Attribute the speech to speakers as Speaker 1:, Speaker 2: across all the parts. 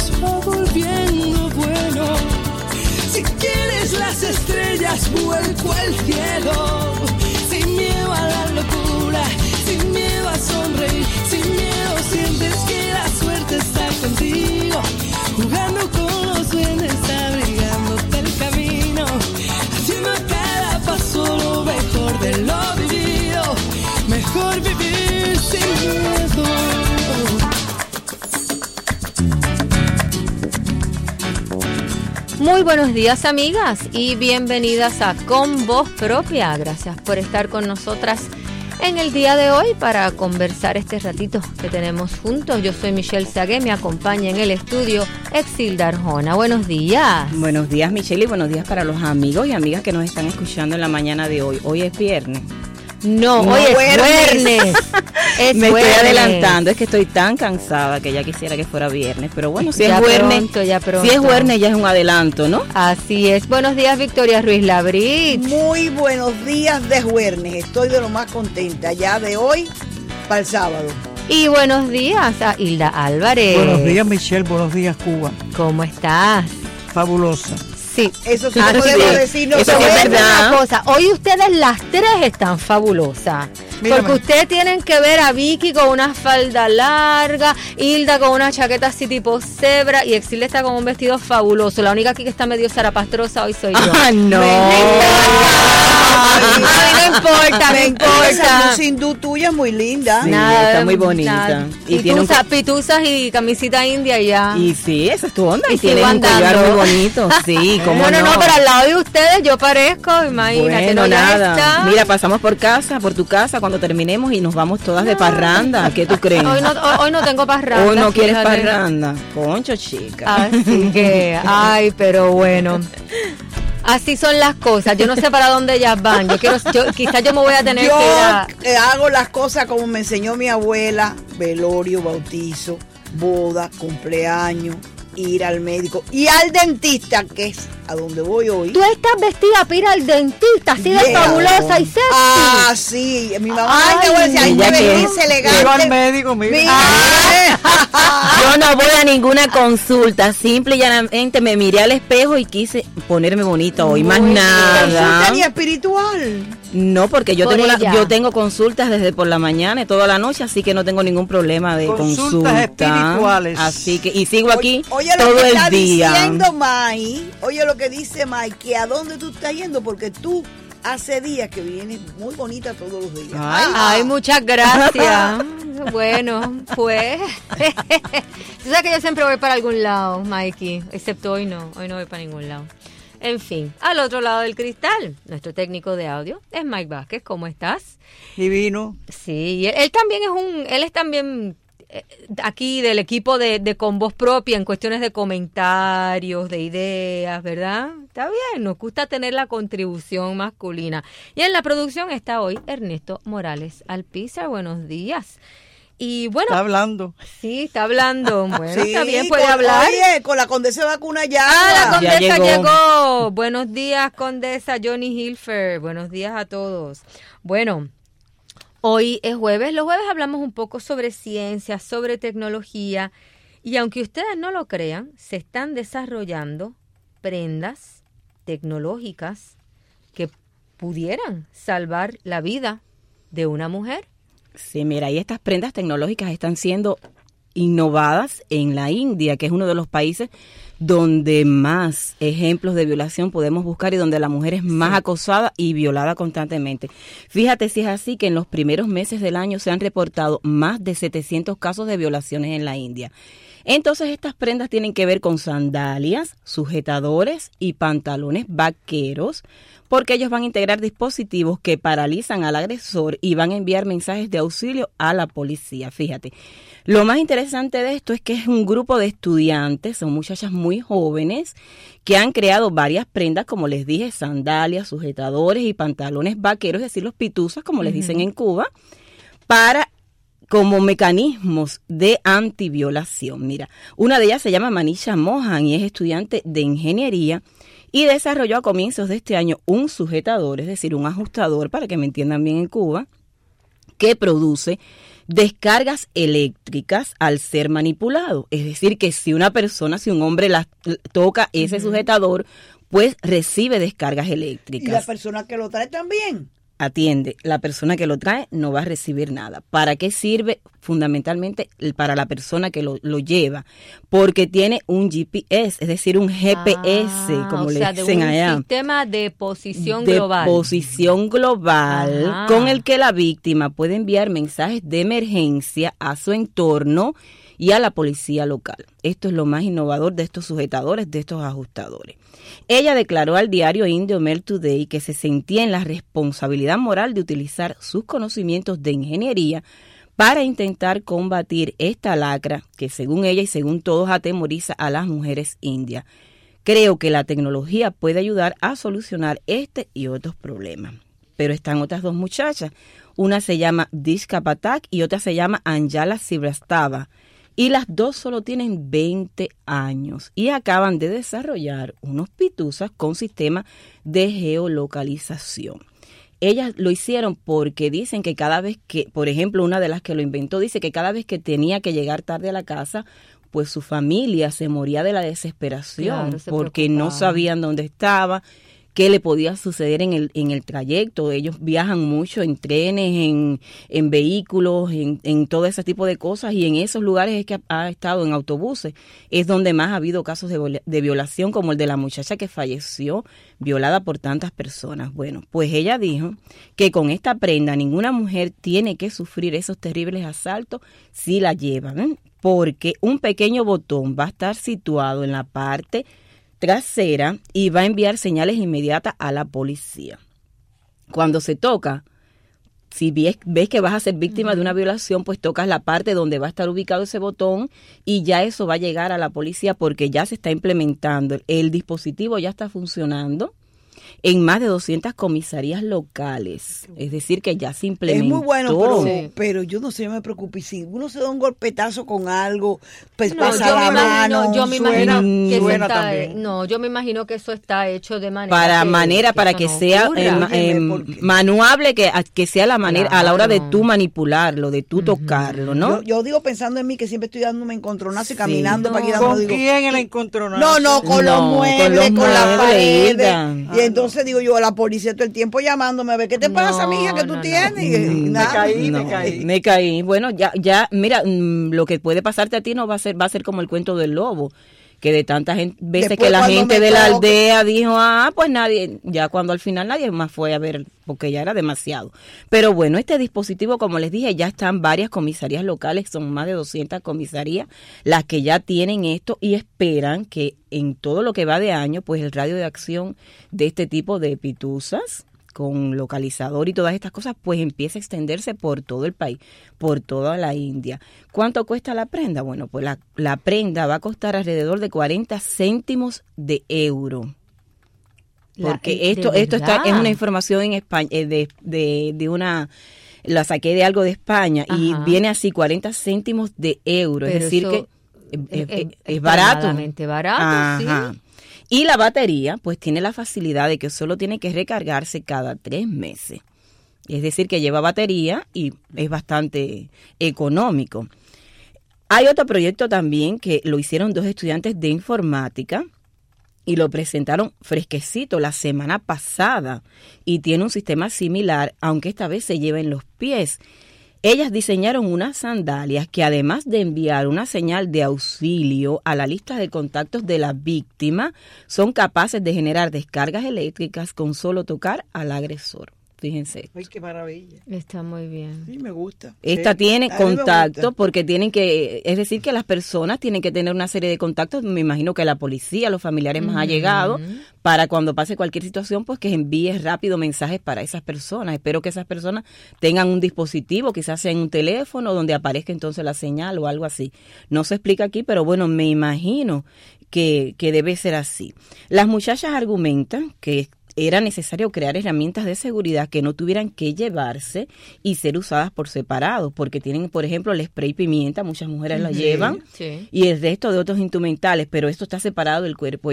Speaker 1: va volviendo bueno. Si quieres las estrellas, vuelco al cielo. Sin miedo a la locura, sin miedo a sonreír, sin miedo sientes que la suerte está contigo. Jugando con los duendes, abrigándote el camino, haciendo cada paso lo mejor de lo vivido. Mejor vivir sin miedo.
Speaker 2: Muy buenos días, amigas, y bienvenidas a Con Voz Propia. Gracias por estar con nosotras en el día de hoy para conversar este ratito que tenemos juntos. Yo soy Michelle Sagué, me acompaña en el estudio Exilda Arjona. Buenos días.
Speaker 3: Buenos días, Michelle, y buenos días para los amigos y amigas que nos están escuchando en la mañana de hoy. Hoy es viernes.
Speaker 2: No, hoy es viernes.
Speaker 3: Me estoy adelantando, es que estoy tan cansada que ya quisiera que fuera viernes, pero bueno, si es viernes, si es viernes ya es un adelanto, ¿no?
Speaker 2: Así es. Buenos días, Victoria Ruiz Labrit.
Speaker 4: Muy buenos días de viernes, estoy de lo más contenta ya de hoy para el sábado.
Speaker 2: Y buenos días a Hilda Álvarez.
Speaker 5: Buenos días, Michelle, buenos días, Cuba.
Speaker 2: ¿Cómo estás?
Speaker 5: Fabulosa.
Speaker 2: Sí,
Speaker 4: eso sí podemos decir, no
Speaker 3: eso es verdad.
Speaker 2: Una cosa, hoy ustedes las tres están fabulosas.
Speaker 5: Mírame.
Speaker 2: Porque ustedes tienen que ver a Vicky con una falda larga, Hilda con una chaqueta así tipo cebra y Exilda está con un vestido fabuloso. La única aquí que está medio zarapastrosa hoy soy yo.
Speaker 3: ¡Ah, no!
Speaker 2: No importa, me importa.
Speaker 4: Esa blusa hindú tuya es muy linda.
Speaker 3: Sí, está muy bonita.
Speaker 2: Nada.
Speaker 3: Y tiene
Speaker 2: Pituzas y camisita india y ya.
Speaker 3: Y sí, esa es tu onda.
Speaker 2: Y
Speaker 3: Y tiene
Speaker 2: sigo
Speaker 3: un collar
Speaker 2: andando.
Speaker 3: muy bonito. Sí, cómo
Speaker 2: no, pero al lado de ustedes yo parezco, imagínate.
Speaker 3: Bueno,
Speaker 2: no, ya
Speaker 3: nada.
Speaker 2: está.
Speaker 3: Mira, pasamos por tu casa cuando terminemos y nos vamos todas de parranda. ¿Qué tú crees?
Speaker 2: Hoy no tengo parranda.
Speaker 3: Hoy no quieres
Speaker 2: fíjate.
Speaker 3: parranda. Concho, chica.
Speaker 2: Así que, ay, pero bueno. Así son las cosas. Yo no sé para dónde ellas van. Quizás yo me voy a tener
Speaker 4: Yo
Speaker 2: que ir
Speaker 4: hago las cosas como me enseñó mi abuela: velorio, bautizo, boda, cumpleaños, ir al médico y al dentista, que es a donde voy hoy.
Speaker 2: Tú estás vestida para ir al dentista, así de
Speaker 4: Yeah.
Speaker 2: fabulosa y sexy.
Speaker 4: Ah, sí, mi mamá
Speaker 2: Ay,
Speaker 4: te voy a decir, hay que
Speaker 3: ella que-
Speaker 4: vestirse elegante.
Speaker 5: Llego al médico, mira.
Speaker 3: Yo no voy a ninguna consulta, simple y llanamente me miré al espejo y quise ponerme bonita hoy, más
Speaker 2: Muy bien.
Speaker 3: nada.
Speaker 4: Consulta ni espiritual.
Speaker 3: No, porque yo
Speaker 2: Por
Speaker 3: tengo
Speaker 2: ella.
Speaker 3: yo tengo consultas desde por la mañana y toda la noche, así que no tengo ningún problema de
Speaker 5: Consultas
Speaker 3: consulta.
Speaker 5: espirituales.
Speaker 3: Así que y sigo aquí
Speaker 4: Oye, lo
Speaker 3: todo
Speaker 4: que
Speaker 3: el
Speaker 4: está
Speaker 3: día.
Speaker 4: diciendo Mai, oye lo que dice Mai, que a dónde tú estás yendo, porque tú hace días que vienes muy bonita todos los días.
Speaker 2: Ay, muchas gracias. Bueno, pues. Tú sabes que yo siempre voy para algún lado, Mikey. Excepto hoy no voy para ningún lado. En fin, al otro lado del cristal, nuestro técnico de audio es Mike Vázquez. ¿Cómo estás?
Speaker 5: Divino.
Speaker 2: Sí, él también él es también aquí del equipo de Con Voz Propia en cuestiones de comentarios, de ideas, ¿verdad? Está bien, nos gusta tener la contribución masculina. Y en la producción está hoy Ernesto Morales Alpizar. Buenos días. Y bueno,
Speaker 5: Está hablando.
Speaker 2: sí, está hablando. Bueno,
Speaker 4: Sí,
Speaker 2: está bien, puede hablar.
Speaker 4: Oye, con la condesa vacuna ya.
Speaker 2: La condesa
Speaker 3: Ya
Speaker 2: llegó. Buenos días, condesa Johnny Hilfer. Buenos días a todos. Bueno, hoy es jueves. Los jueves hablamos un poco sobre ciencia, sobre tecnología. Y aunque ustedes no lo crean, se están desarrollando prendas tecnológicas que pudieran salvar la vida de una mujer.
Speaker 3: Sí, mira, y estas prendas tecnológicas están siendo innovadas en la India, que es uno de los países donde más ejemplos de violación podemos buscar y donde la mujer es más acosada y violada constantemente. Fíjate si es así que en los primeros meses del año se han reportado más de 700 casos de violaciones en la India. Entonces estas prendas tienen que ver con sandalias, sujetadores y pantalones vaqueros, porque ellos van a integrar dispositivos que paralizan al agresor y van a enviar mensajes de auxilio a la policía. Fíjate, lo más interesante de esto es que es un grupo de estudiantes, son muchachas muy jóvenes, que han creado varias prendas, como les dije, sandalias, sujetadores y pantalones vaqueros, es decir, los pituzas, como les dicen en Cuba, como mecanismos de antiviolación. Mira, una de ellas se llama Manisha Mohan y es estudiante de ingeniería y desarrolló a comienzos de este año un sujetador, es decir, un ajustador, para que me entiendan bien en Cuba, que produce descargas eléctricas al ser manipulado. Es decir, que si una persona, si un hombre toca ese sujetador, pues recibe descargas eléctricas.
Speaker 4: ¿Y la persona que lo trae también?
Speaker 3: Atiende, la persona que lo trae no va a recibir nada. ¿Para qué sirve? Fundamentalmente para la persona que lo lleva, porque tiene un GPS, es decir, un GPS, como le dicen allá.
Speaker 2: Un sistema de posición global.
Speaker 3: De posición global, con el que la víctima puede enviar mensajes de emergencia a su entorno y a la policía local. Esto es lo más innovador de estos sujetadores, de estos ajustadores. Ella declaró al diario indio Mail Today que se sentía en la responsabilidad moral de utilizar sus conocimientos de ingeniería para intentar combatir esta lacra que, según ella y según todos, atemoriza a las mujeres indias. Creo que la tecnología puede ayudar a solucionar este y otros problemas. Pero están otras dos muchachas. Una se llama Dishka Patak y otra se llama Anjala Srivastava. Y las dos solo tienen 20 años y acaban de desarrollar unos pituzas con sistema de geolocalización. Ellas lo hicieron porque dicen que cada vez que, por ejemplo, una de las que lo inventó dice que cada vez que tenía que llegar tarde a la casa, pues su familia se moría de la desesperación, porque no sabían dónde estaba, qué le podía suceder en el trayecto. Ellos viajan mucho en trenes, en vehículos, en todo ese tipo de cosas, y en esos lugares es que ha estado, en autobuses, es donde más ha habido casos de violación, como el de la muchacha que falleció violada por tantas personas. Bueno, pues ella dijo que con esta prenda ninguna mujer tiene que sufrir esos terribles asaltos si la llevan, porque un pequeño botón va a estar situado en la parte trasera y va a enviar señales inmediatas a la policía. Cuando se toca, si ves que vas a ser víctima de una violación, pues tocas la parte donde va a estar ubicado ese botón y ya eso va a llegar a la policía, porque ya se está implementando. El dispositivo ya está funcionando en más de 200 comisarías locales. Es decir, que ya se implementó.
Speaker 4: Es muy bueno, pero yo no sé, yo me preocupo. Y si uno se da un golpetazo con algo, pues pasa la mano.
Speaker 2: Yo me imagino que eso está, yo me imagino que eso está hecho de manera
Speaker 3: para que sea manuable, que sea la manera, a la hora de tú manipularlo, de tú tocarlo, ¿no?
Speaker 4: Yo digo, pensando en mí, que siempre estoy dándome encontronazo y caminando para aquí.
Speaker 5: ¿Con quién el encontronazo?
Speaker 4: No, con los muebles, con las paredes. Y entonces digo yo a la policía todo el tiempo llamándome a ver qué te pasa, mija, que tú tienes.
Speaker 3: Me caí. Bueno, ya, mira, lo que puede pasarte a ti va a ser como el cuento del lobo, que de tantas veces después, que la gente de la aldea dijo, pues nadie, ya cuando al final nadie más fue a ver, porque ya era demasiado. Pero bueno, este dispositivo, como les dije, ya están varias comisarías locales, son más de 200 comisarías las que ya tienen esto, y esperan que en todo lo que va de año, pues el radio de acción de este tipo de pituzas con localizador y todas estas cosas, pues empieza a extenderse por todo el país, por toda la India. ¿Cuánto cuesta la prenda? Bueno, pues la prenda va a costar alrededor de 40 céntimos de euro. Porque esto está, es una información en España, de una, la saqué de algo de España. Ajá. Y viene así, 40 céntimos de euro. Pero es decir, que es barato.
Speaker 2: Barato,
Speaker 3: ajá. Sí. Y la batería, pues tiene la facilidad de que solo tiene que recargarse cada 3 meses. Es decir, que lleva batería y es bastante económico. Hay otro proyecto también que lo hicieron 2 estudiantes de informática y lo presentaron fresquecito la semana pasada. Y tiene un sistema similar, aunque esta vez se lleva en los pies. Ellas diseñaron unas sandalias que, además de enviar una señal de auxilio a la lista de contactos de la víctima, son capaces de generar descargas eléctricas con solo tocar al agresor. Fíjense.
Speaker 4: Ay, qué maravilla.
Speaker 2: Está muy bien.
Speaker 4: Sí, me gusta.
Speaker 3: Esta tiene contacto porque tienen que, es decir, que las personas tienen que tener una serie de contactos. Me imagino que la policía, los familiares más allegados, para cuando pase cualquier situación, pues que envíe rápido mensajes para esas personas. Espero que esas personas tengan un dispositivo, quizás sea en un teléfono, donde aparezca entonces la señal o algo así. No se explica aquí, pero bueno, me imagino que debe ser así. Las muchachas argumentan que era necesario crear herramientas de seguridad que no tuvieran que llevarse y ser usadas por separado, porque tienen, por ejemplo, el spray pimienta, muchas mujeres la llevan, y el resto de otros instrumentales, pero esto está separado del cuerpo. Ellas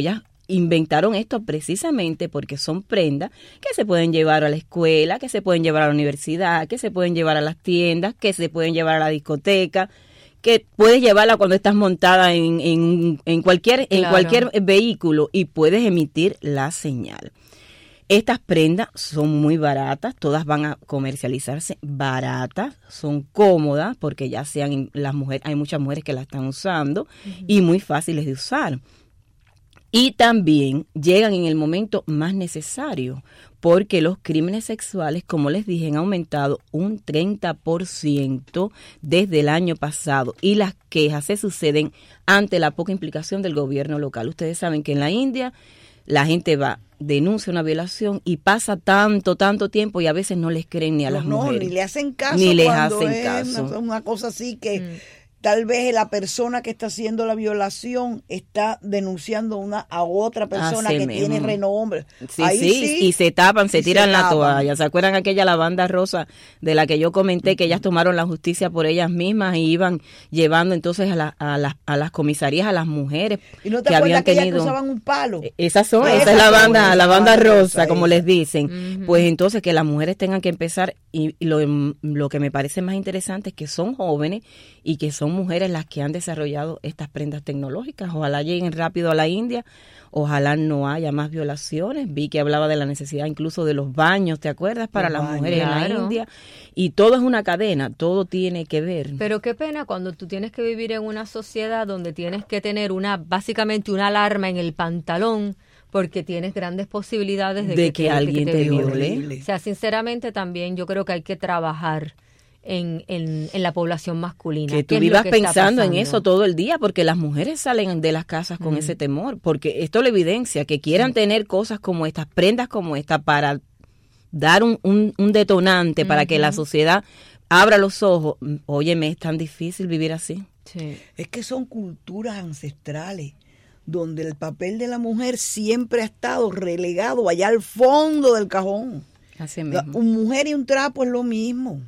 Speaker 3: inventaron esto precisamente porque son prendas que se pueden llevar a la escuela, que se pueden llevar a la universidad, que se pueden llevar a las tiendas, que se pueden llevar a la discoteca, que puedes llevarla cuando estás montada en cualquier vehículo y puedes emitir la señal. Estas prendas son muy baratas, todas van a comercializarse baratas, son cómodas porque ya sean las mujeres, hay muchas mujeres que las están usando y muy fáciles de usar. Y también llegan en el momento más necesario porque los crímenes sexuales, como les dije, han aumentado un 30% desde el año pasado y las quejas se suceden ante la poca implicación del gobierno local. Ustedes saben que en la India la gente va, denuncia una violación y pasa tanto tiempo y a veces no les creen ni a las mujeres.
Speaker 4: Ni le hacen caso.
Speaker 3: Ni les
Speaker 4: cuando
Speaker 3: hacen
Speaker 4: es
Speaker 3: caso.
Speaker 4: una cosa así que tal vez la persona que está haciendo la violación está denunciando a otra persona
Speaker 3: Así
Speaker 4: que
Speaker 3: mismo.
Speaker 4: tiene renombre.
Speaker 3: Sí,
Speaker 4: Ahí
Speaker 3: sí, y se tapan, se tiran la
Speaker 4: tapan.
Speaker 3: toalla. ¿Se acuerdan aquella lavanda rosa de la que yo comenté que ellas tomaron la justicia por ellas mismas y iban llevando entonces a las comisarías a las mujeres
Speaker 4: ¿Y no te
Speaker 3: que
Speaker 4: acuerdas
Speaker 3: habían
Speaker 4: aquellas
Speaker 3: tenido?
Speaker 4: que usaban un palo?
Speaker 3: Esa es
Speaker 4: Esa
Speaker 3: la banda rosa, como
Speaker 4: esa.
Speaker 3: les dicen. Pues entonces que las mujeres tengan que empezar, y lo que me parece más interesante es que son jóvenes y que son mujeres las que han desarrollado estas prendas tecnológicas. Ojalá lleguen rápido a la India, ojalá no haya más violaciones. Vi que hablaba de la necesidad incluso de los baños, ¿te acuerdas? Para las mujeres en la India. Y todo es una cadena, todo tiene que ver.
Speaker 2: Pero qué pena cuando tú tienes que vivir en una sociedad donde tienes que tener básicamente una alarma en el pantalón porque tienes grandes posibilidades de que
Speaker 3: alguien te viole.
Speaker 4: Horrible.
Speaker 2: O sea, sinceramente también yo creo que hay que trabajar en la población masculina.
Speaker 3: Que tú
Speaker 2: ¿Qué es
Speaker 3: vivas
Speaker 2: lo que está
Speaker 3: pensando en
Speaker 2: pasando?
Speaker 3: eso todo el día, porque las mujeres salen de las casas con ese temor, porque esto lo evidencia, que quieran tener cosas como estas, prendas como esta, para dar un detonante, para que la sociedad abra los ojos. Óyeme, es tan difícil vivir así.
Speaker 2: Sí.
Speaker 4: Es que son culturas ancestrales donde el papel de la mujer siempre ha estado relegado allá al fondo del cajón.
Speaker 3: Así
Speaker 4: La
Speaker 3: mismo.
Speaker 4: mujer y un trapo es lo mismo.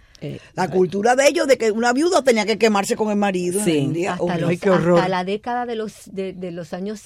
Speaker 4: La cultura de ellos de que una viuda tenía que quemarse con el marido.
Speaker 3: Sí.
Speaker 4: En India.
Speaker 2: Hasta la década de los años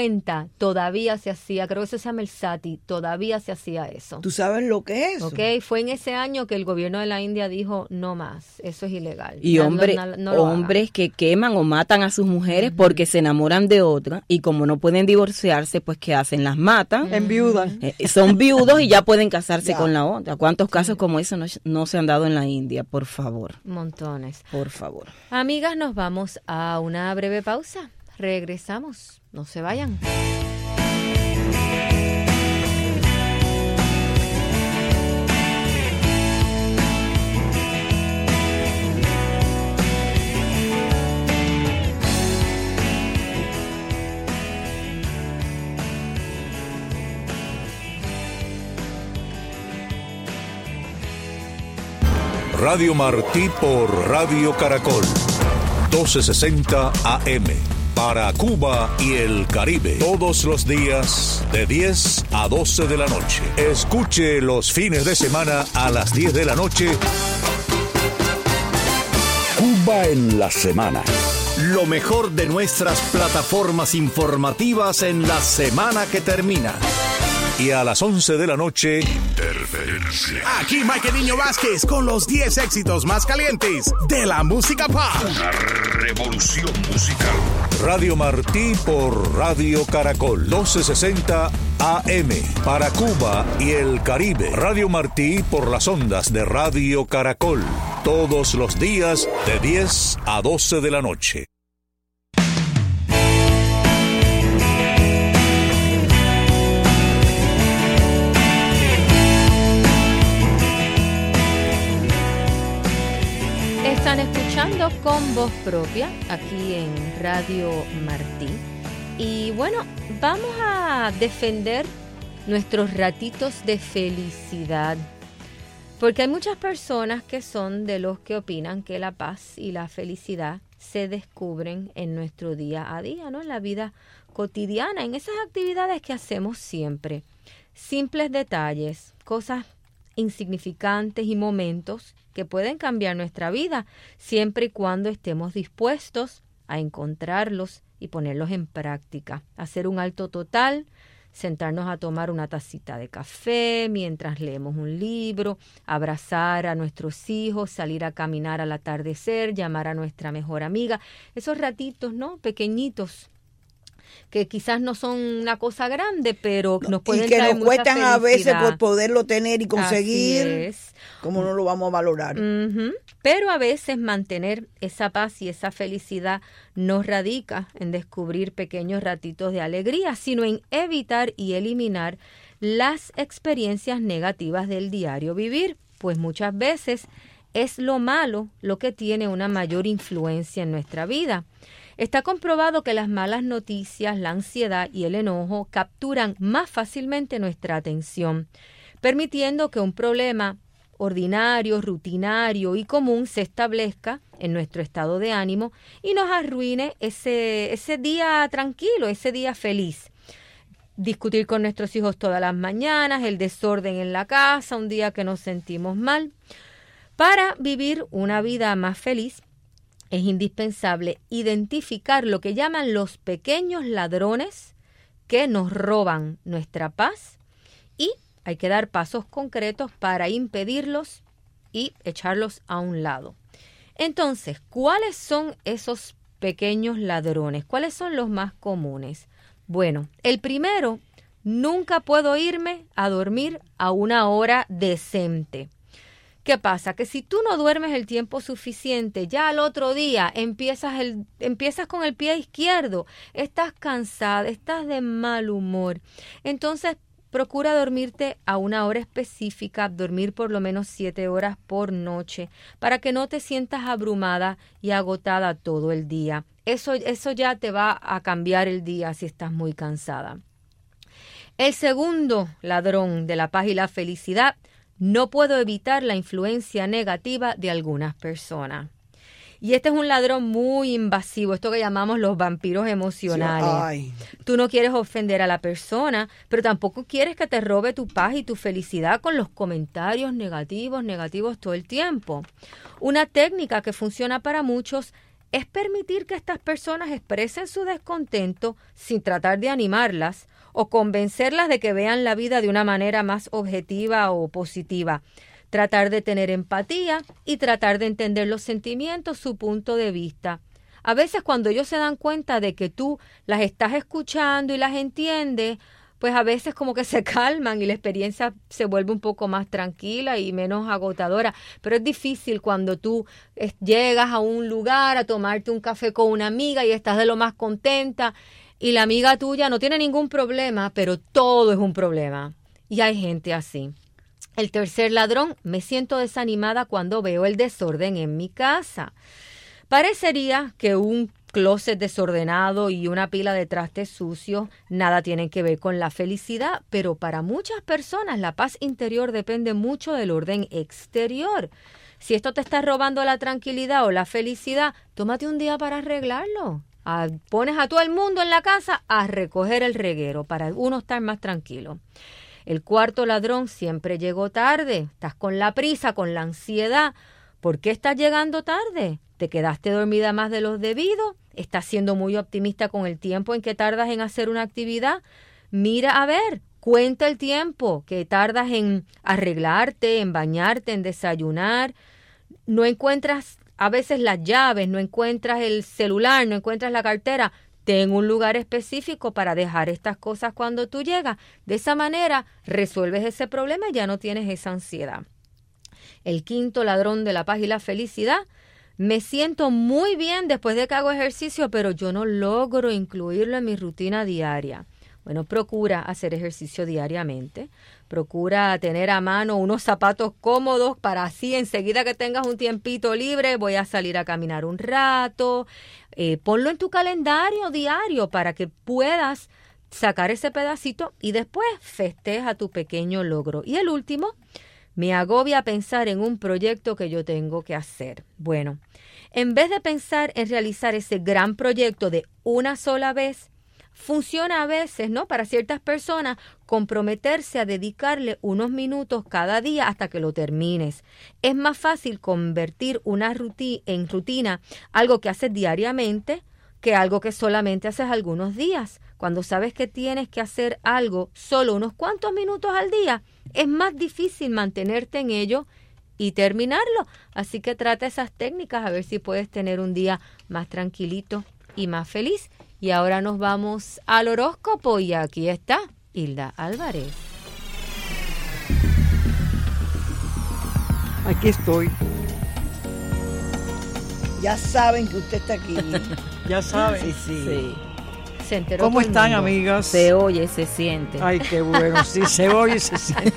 Speaker 2: 50 todavía se hacía, creo que eso se llama el sati, todavía se hacía eso.
Speaker 4: ¿Tú sabes lo que es eso?
Speaker 2: ¿Ok? Fue en ese año que el gobierno de la India dijo, no más, eso es ilegal.
Speaker 3: Y
Speaker 2: Ya
Speaker 3: hombres
Speaker 2: no lo hagan.
Speaker 3: hombres que queman o matan a sus mujeres porque se enamoran de otra y como no pueden divorciarse, pues ¿qué hacen? Las matan.
Speaker 5: Enviudan.
Speaker 3: Son viudos y ya pueden casarse
Speaker 4: Ya.
Speaker 3: con la otra. ¿Cuántos casos como eso no se han dado en la India? Por favor,
Speaker 2: Montones.
Speaker 3: por favor.
Speaker 2: Amigas, nos vamos a una breve pausa. Regresamos. No se vayan.
Speaker 6: Radio Martí por Radio Caracol, 1260 AM, para Cuba y el Caribe, todos los días de 10 a 12 de la noche. Escuche los fines de semana a las 10 de la noche.
Speaker 7: Cuba en la semana.
Speaker 8: Lo mejor de nuestras plataformas informativas en la semana que termina.
Speaker 6: Y a las 11 de la noche,
Speaker 9: Interferencia. Aquí Michael Niño Vázquez con los 10 éxitos más calientes de la música pop. Una revolución musical.
Speaker 6: Radio Martí por Radio Caracol, 1260 AM, para Cuba y el Caribe. Radio Martí por las ondas de Radio Caracol, todos los días de 10 a 12 de la noche.
Speaker 2: Están escuchando Con Voz Propia aquí en Radio Martí. Y bueno, vamos a defender nuestros ratitos de felicidad. Porque hay muchas personas que son de los que opinan que la paz y la felicidad se descubren en nuestro día a día, ¿no? En la vida cotidiana, en esas actividades que hacemos siempre. Simples detalles, cosas insignificantes y momentos que pueden cambiar nuestra vida siempre y cuando estemos dispuestos a encontrarlos y ponerlos en práctica. Hacer un alto total, sentarnos a tomar una tacita de café mientras leemos un libro, abrazar a nuestros hijos, salir a caminar al atardecer, llamar a nuestra mejor amiga. Esos ratitos, ¿no? Pequeñitos, que quizás no son una cosa grande, pero nos pueden traer mucha felicidad. Y que nos cuestan
Speaker 4: a veces por poderlo tener y conseguir.
Speaker 2: Así es.
Speaker 4: ¿Cómo no lo vamos a valorar?
Speaker 2: Pero a veces mantener esa paz y esa felicidad no radica en descubrir pequeños ratitos de alegría, sino en evitar y eliminar las experiencias negativas del diario vivir, pues muchas veces es lo malo lo que tiene una mayor influencia en nuestra vida. Está comprobado que las malas noticias, la ansiedad y el enojo capturan más fácilmente nuestra atención, permitiendo que un problema ordinario, rutinario y común se establezca en nuestro estado de ánimo y nos arruine ese día tranquilo, ese día feliz. Discutir con nuestros hijos todas las mañanas, el desorden en la casa, un día que nos sentimos mal. Para vivir una vida más feliz, es indispensable identificar lo que llaman los pequeños ladrones que nos roban nuestra paz y hay que dar pasos concretos para impedirlos y echarlos a un lado. Entonces, ¿cuáles son esos pequeños ladrones? ¿Cuáles son los más comunes? Bueno, el primero, nunca puedo irme a dormir a una hora decente. ¿Qué pasa? Que si tú no duermes el tiempo suficiente, ya al otro día empiezas con el pie izquierdo, estás cansada, estás de mal humor. Entonces, procura dormirte a una hora específica, dormir por lo menos 7 horas por noche, para que no te sientas abrumada y agotada todo el día. Eso ya te va a cambiar el día si estás muy cansada. El segundo ladrón de la paz y la felicidad: no puedo evitar la influencia negativa de algunas personas. Y este es un ladrón muy invasivo, esto que llamamos los vampiros emocionales. Sí, tú no quieres ofender a la persona, pero tampoco quieres que te robe tu paz y tu felicidad con los comentarios negativos todo el tiempo. Una técnica que funciona para muchos es permitir que estas personas expresen su descontento sin tratar de animarlas o convencerlas de que vean la vida de una manera más objetiva o positiva. Tratar de tener empatía y tratar de entender los sentimientos, su punto de vista. A veces cuando ellos se dan cuenta de que tú las estás escuchando y las entiendes, pues a veces como que se calman y la experiencia se vuelve un poco más tranquila y menos agotadora. Pero es difícil cuando tú llegas a un lugar a tomarte un café con una amiga y estás de lo más contenta y la amiga tuya no tiene ningún problema, pero todo es un problema. Y hay gente así. El tercer ladrón: me siento desanimada cuando veo el desorden en mi casa. Parecería que un closet desordenado y una pila de trastes sucios nada tienen que ver con la felicidad, pero para muchas personas la paz interior depende mucho del orden exterior. Si esto te está robando la tranquilidad o la felicidad, tómate un día para arreglarlo. Pones a todo el mundo en la casa a recoger el reguero para uno estar más tranquilo. El cuarto ladrón: siempre llego tarde. Estás con la prisa, con la ansiedad. ¿Por qué estás llegando tarde? ¿Te quedaste dormida más de lo debido? ¿Estás siendo muy optimista con el tiempo en que tardas en hacer una actividad? Mira, a ver, cuenta el tiempo que tardas en arreglarte, en bañarte, en desayunar. No encuentras a veces las llaves, no encuentras el celular, no encuentras la cartera. Ten un lugar específico para dejar estas cosas cuando tú llegas. De esa manera resuelves ese problema y ya no tienes esa ansiedad. El quinto ladrón de la paz y la felicidad: me siento muy bien después de que hago ejercicio, pero yo no logro incluirlo en mi rutina diaria. Bueno, procura hacer ejercicio diariamente. Procura tener a mano unos zapatos cómodos para así enseguida que tengas un tiempito libre, voy a salir a caminar un rato. Ponlo en tu calendario diario para que puedas sacar ese pedacito y después festeja tu pequeño logro. Y el último: me agobia pensar en un proyecto que yo tengo que hacer. Bueno, en vez de pensar en realizar ese gran proyecto de una sola vez, funciona a veces, ¿no? Para ciertas personas, comprometerse a dedicarle unos minutos cada día hasta que lo termines. Es más fácil convertir una rutina, algo que haces diariamente, que algo que solamente haces algunos días. Cuando sabes que tienes que hacer algo solo unos cuantos minutos al día, es más difícil mantenerte en ello y terminarlo. Así que trata esas técnicas a ver si puedes tener un día más tranquilito y más feliz. Y ahora nos vamos al horóscopo y aquí está Hilda Álvarez.
Speaker 5: Aquí estoy.
Speaker 4: Ya saben que usted está aquí.
Speaker 5: Ya saben.
Speaker 3: Sí.
Speaker 2: Se enteró
Speaker 5: ¿Cómo
Speaker 2: todo el
Speaker 5: están,
Speaker 2: mundo.
Speaker 5: amigas?
Speaker 3: Se oye, se siente.
Speaker 5: Ay, qué bueno. Sí, se oye y se siente.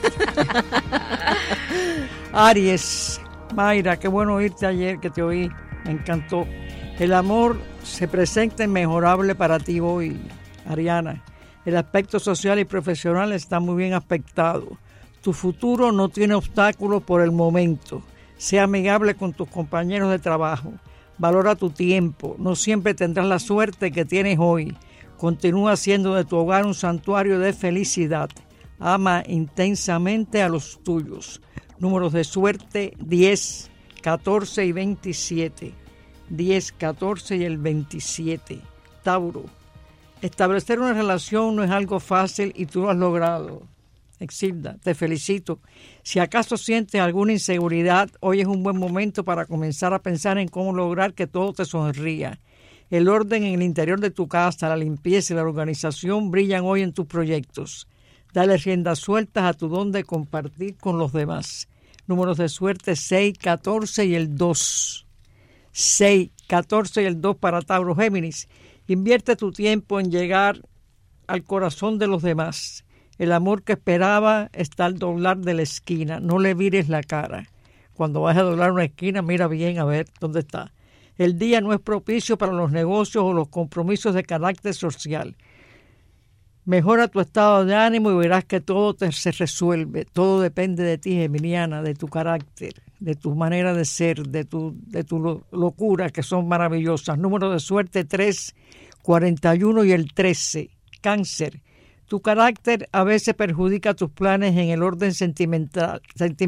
Speaker 5: Aries, Mayra, qué bueno oírte ayer, que te oí. Me encantó. El amor se presenta inmejorable para ti hoy, Ariana. El aspecto social y profesional está muy bien aspectado. Tu futuro no tiene obstáculos por el momento. Sea amigable con tus compañeros de trabajo. Valora tu tiempo. No siempre tendrás la suerte que tienes hoy. Continúa haciendo de tu hogar un santuario de felicidad. Ama intensamente a los tuyos. Números de suerte 10, 14 y 27. 10, 14 y el 27. Tauro. Establecer una relación no es algo fácil y tú lo has logrado. Exilda, te felicito. Si acaso sientes alguna inseguridad, hoy es un buen momento para comenzar a pensar en cómo lograr que todo te sonría. El orden en el interior de tu casa, la limpieza y la organización brillan hoy en tus proyectos. Dale riendas sueltas a tu don de compartir con los demás. Números de suerte 6, 14 y el 2. 6, 14 y el 2 para Tauro. Géminis. Invierte tu tiempo en llegar al corazón de los demás. El amor que esperaba está al doblar de la esquina. No le vires la cara. Cuando vas a doblar una esquina, mira bien a ver dónde está. El día no es propicio para los negocios o los compromisos de carácter social. Mejora tu estado de ánimo y verás que todo se resuelve. Todo depende de ti, Geminiana, de tu carácter, de tu manera de ser, de tu locura, que son maravillosas. Número de suerte 3, 41 y el 13. Cáncer. Tu carácter a veces perjudica tus planes en el orden sentimental.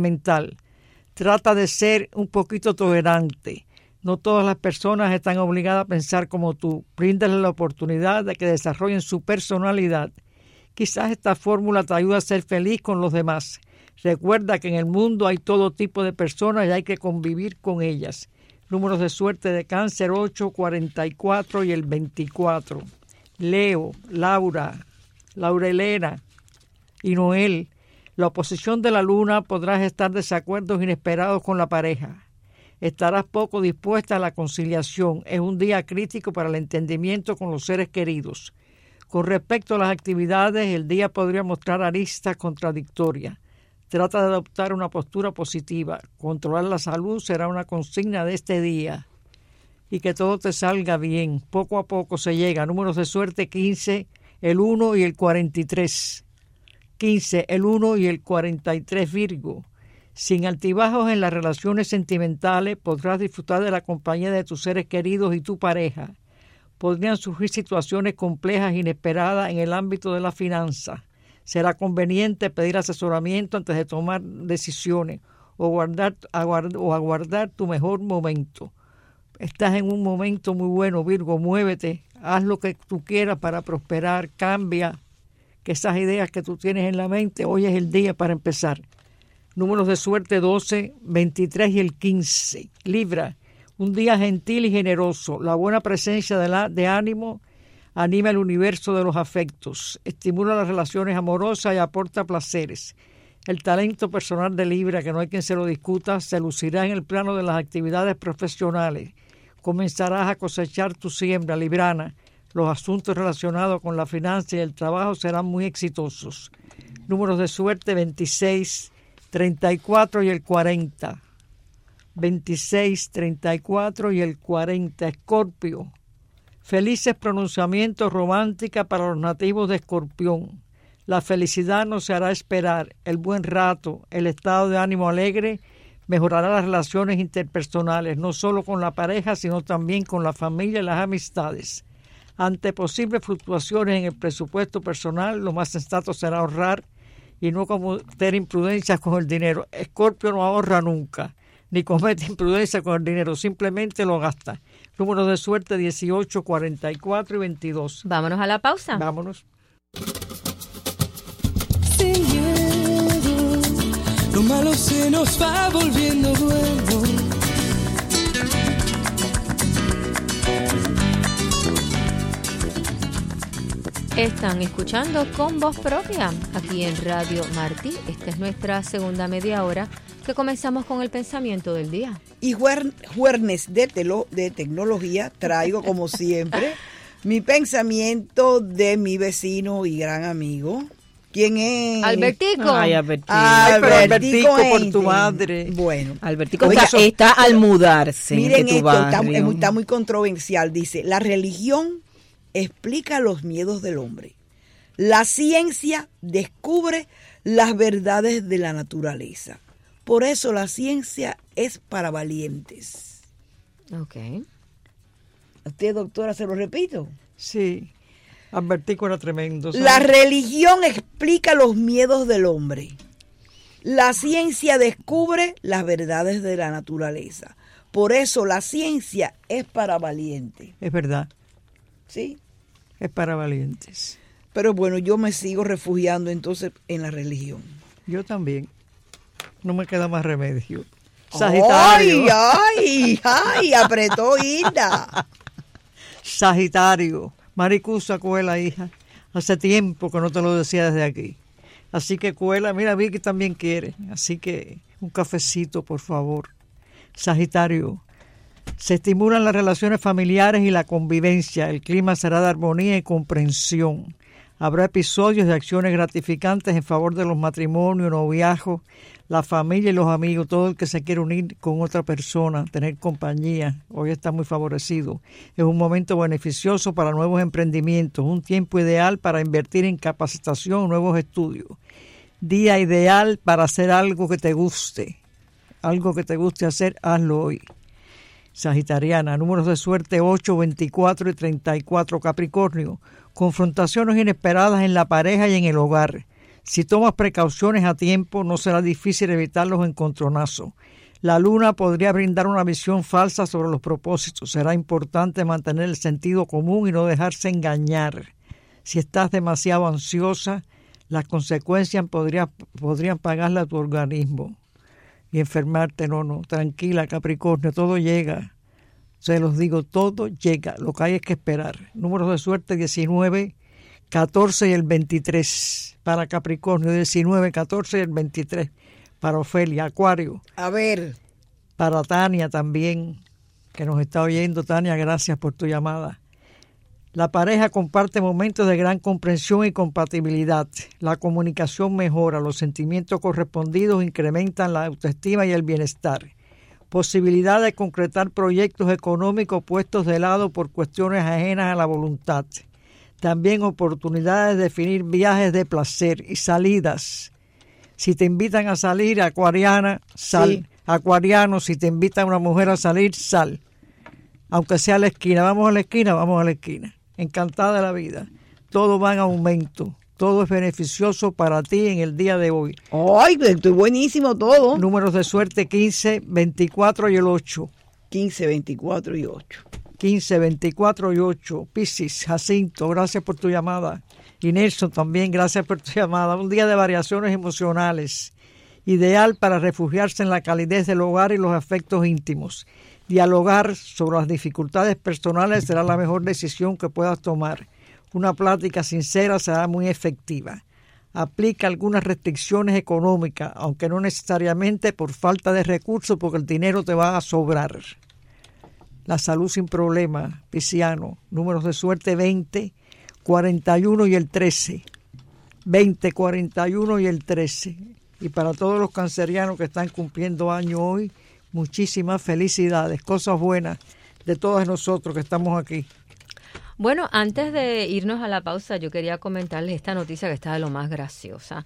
Speaker 5: Trata de ser un poquito tolerante. No todas las personas están obligadas a pensar como tú. Bríndales la oportunidad de que desarrollen su personalidad. Quizás esta fórmula te ayude a ser feliz con los demás. Recuerda que en el mundo hay todo tipo de personas y hay que convivir con ellas. Números de suerte de Cáncer 8, 44 y el 24. Leo, Laura Elena y Noel. La oposición de la luna podrás estar desacuerdos inesperados con la pareja. Estarás poco dispuesta a la conciliación. Es un día crítico para el entendimiento con los seres queridos. Con respecto a las actividades, el día podría mostrar aristas contradictorias. Trata de adoptar una postura positiva. Controlar la salud será una consigna de este día. Y que todo te salga bien. Poco a poco se llega. Números de suerte 15, el 1 y el 43. 15, el 1 y el 43, Virgo. Sin altibajos en las relaciones sentimentales, podrás disfrutar de la compañía de tus seres queridos y tu pareja. Podrían surgir situaciones complejas e inesperadas en el ámbito de la finanza. Será conveniente pedir asesoramiento antes de tomar decisiones o aguardar tu mejor momento. Estás en un momento muy bueno, Virgo, muévete, haz lo que tú quieras para prosperar, cambia, que esas ideas que tú tienes en la mente, hoy es el día para empezar. Números de suerte 12, 23 y el 15. Libra, un día gentil y generoso. La buena presencia de ánimo anima el universo de los afectos, estimula las relaciones amorosas y aporta placeres. El talento personal de Libra, que no hay quien se lo discuta, se lucirá en el plano de las actividades profesionales. Comenzarás a cosechar tu siembra, Librana. Los asuntos relacionados con la finanza y el trabajo serán muy exitosos. Números de suerte 26, 34 y el 40. 26, 34 y el 40. Escorpio. Felices pronunciamientos románticos para los nativos de Escorpión. La felicidad no se hará esperar. El buen rato, el estado de ánimo alegre mejorará las relaciones interpersonales, no solo con la pareja, sino también con la familia y las amistades. Ante posibles fluctuaciones en el presupuesto personal, lo más sensato será ahorrar y no cometer imprudencias con el dinero. Escorpio no ahorra nunca, ni comete imprudencia con el dinero, simplemente lo gasta. Números de suerte 18, 44 y 22.
Speaker 2: Vámonos a la pausa.
Speaker 5: Vámonos.
Speaker 1: Sin miedo, lo malo se nos va volviendo bueno.
Speaker 2: Están escuchando Con Voz Propia aquí en Radio Martí. Esta es nuestra segunda media hora que comenzamos con el pensamiento del día.
Speaker 4: Y jueves de tecnología traigo como siempre mi pensamiento de mi vecino y gran amigo. ¿Quién es?
Speaker 2: Albertico.
Speaker 3: Ay, Albertico.
Speaker 5: Pero Albertico, por tu madre.
Speaker 4: Bueno.
Speaker 3: Albertico está al mudarse.
Speaker 4: Miren
Speaker 3: en tu
Speaker 4: esto,
Speaker 3: barrio.
Speaker 4: está muy controversial. Dice, la religión explica los miedos del hombre. La ciencia descubre las verdades de la naturaleza. Por eso la ciencia es para valientes.
Speaker 2: Ok.
Speaker 4: ¿A usted, doctora, se lo repito?
Speaker 5: Sí, Albertico era tremendo. ¿sabes?
Speaker 4: La religión explica los miedos del hombre. La ciencia descubre las verdades de la naturaleza. Por eso la ciencia es para valientes.
Speaker 5: Es verdad,
Speaker 4: ¿Sí?
Speaker 5: es para valientes.
Speaker 4: Pero bueno, yo me sigo refugiando entonces en la religión.
Speaker 5: Yo también. No me queda más remedio. Sagitario.
Speaker 4: ¡Ay! Apretó Hilda.
Speaker 5: Sagitario. Maricusa, Cuela, hija. Hace tiempo que no te lo decía desde aquí. Así que, Cuela, mira, Vicky también quiere. Así que, un cafecito, por favor. Sagitario. Se estimulan las relaciones familiares y la convivencia. El clima será de armonía y comprensión. Habrá episodios de acciones gratificantes en favor de los matrimonios, noviazgos, la familia y los amigos, todo el que se quiere unir con otra persona, tener compañía. Hoy está muy favorecido. Es un momento beneficioso para nuevos emprendimientos, un tiempo ideal para invertir en capacitación, nuevos estudios. Día ideal para hacer algo que te guste. Algo que te guste hacer, hazlo hoy. Sagitariana, números de suerte 8, 24 y 34. Capricornio, confrontaciones inesperadas en la pareja y en el hogar. Si tomas precauciones a tiempo, no será difícil evitar los encontronazos. La luna podría brindar una visión falsa sobre los propósitos. Será importante mantener el sentido común y no dejarse engañar. Si estás demasiado ansiosa, las consecuencias podrían pagarle a tu organismo. Y enfermarte, no, tranquila, Capricornio, todo llega. Se los digo, todo llega, lo que hay es que esperar. Números de suerte 19, 14 y el 23 para Capricornio, 19, 14 y el 23 para Ofelia. Acuario.
Speaker 4: A ver.
Speaker 5: Para Tania también, que nos está oyendo. Tania, gracias por tu llamada. La pareja comparte momentos de gran comprensión y compatibilidad. La comunicación mejora, los sentimientos correspondidos incrementan la autoestima y el bienestar. Posibilidad de concretar proyectos económicos puestos de lado por cuestiones ajenas a la voluntad. También oportunidades de definir viajes de placer y salidas. Si te invitan a salir, acuariana, sal. Sí. Acuariano, si te invita una mujer a salir, sal. Aunque sea a la esquina, vamos a la esquina. Encantada de la vida. Todo va en aumento. Todo es beneficioso para ti en el día de hoy.
Speaker 4: ¡Ay, estoy buenísimo todo!
Speaker 5: Números de suerte 15, 24 y el 8.
Speaker 4: 15, 24 y 8.
Speaker 5: 15, 24 y 8. Piscis, Jacinto, gracias por tu llamada. Y Nelson también, gracias por tu llamada. Un día de variaciones emocionales. Ideal para refugiarse en la calidez del hogar y los afectos íntimos. Dialogar sobre las dificultades personales será la mejor decisión que puedas tomar. Una plática sincera será muy efectiva. Aplica algunas restricciones económicas, aunque no necesariamente por falta de recursos, porque el dinero te va a sobrar. La salud sin problema, pisciano. Números de suerte 20, 41 y el 13. 20, 41 y el 13. Y para todos los cancerianos que están cumpliendo año hoy, muchísimas felicidades, cosas buenas de todos nosotros que estamos aquí.
Speaker 2: Bueno, antes de irnos a la pausa, yo quería comentarles esta noticia que está de lo más graciosa.